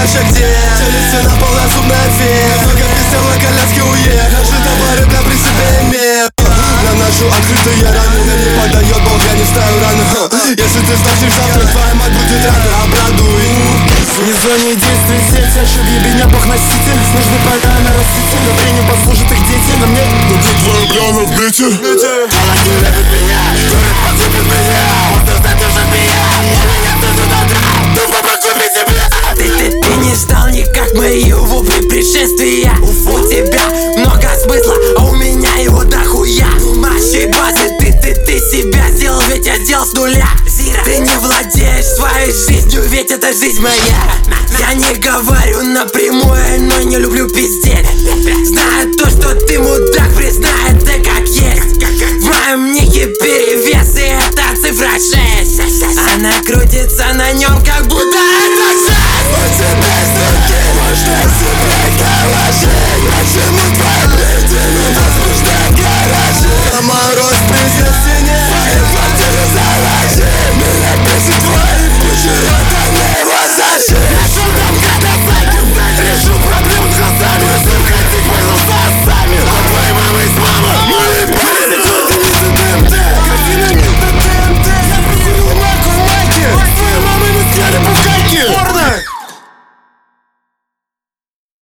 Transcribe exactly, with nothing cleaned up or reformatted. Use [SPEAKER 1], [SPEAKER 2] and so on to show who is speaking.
[SPEAKER 1] вообще где? Челюсти на пол, на зубная фея. Много песен на коляске уехал. Же товары прям при себе имею. Наношу открытые раны. Не подает Бог, я не ставлю раны. Если ты сдашь завтра, твоя мать будет рада. Обрадуй. Не звони действий сеть, а чтоб ебеня Бог носитель. Снежные поля на раститель. Времени послужат их дети. На мне
[SPEAKER 2] где твоя гляна в нете?
[SPEAKER 1] Она не любит меня, который поступит меня. Просто задержит меня. Я меня тоже надра. Нужно поступить себе.
[SPEAKER 3] Ты, ты, ты не ждал никак моего предшествия. У тебя много смысла, а у меня его дохуя. Ошибаться, ты, ты, ты себя сделал, ведь я сделал с нуля. Ты не владеешь своей жизнью, ведь это жизнь моя. Я не говорю напрямую, но не люблю пиздеть. Знаю то, что ты мудак, признай это как есть. В моем нике перевес, и это цифра шесть. Она крутится на нем, как будто это шесть.
[SPEAKER 1] У тебя столько можно себе положить.